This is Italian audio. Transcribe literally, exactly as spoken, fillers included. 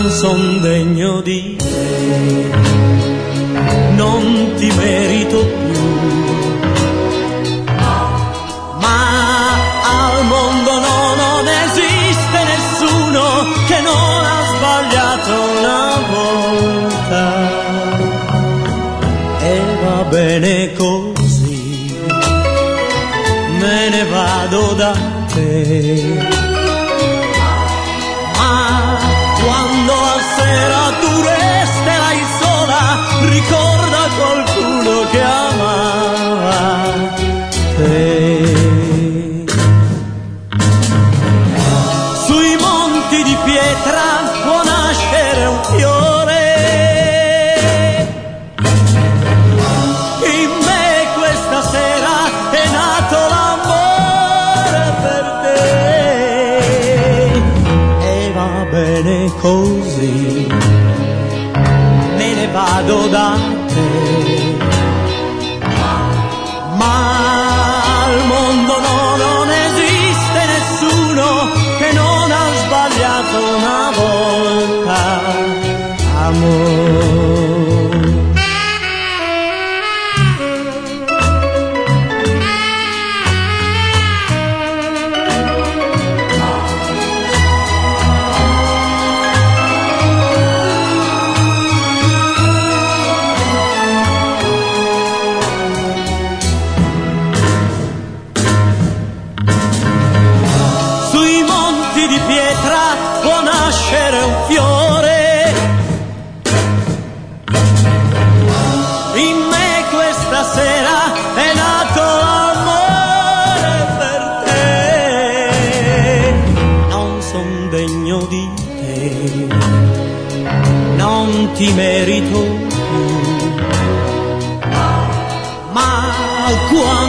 non son degno di te, non ti merito più, ma al mondo no, non esiste nessuno che non ha sbagliato una volta, e va bene così, me ne vado da te. Quando a sera tu resterai sola, ricorda qualcuno che amava te. Sui monti di pietra può nascere un fiore, in me questa sera è nato l'amore per te, e va bene così, me ne vado da te, ma al mondo no, non esiste nessuno che non ha sbagliato una volta, amore. Non ti merito più, ma quando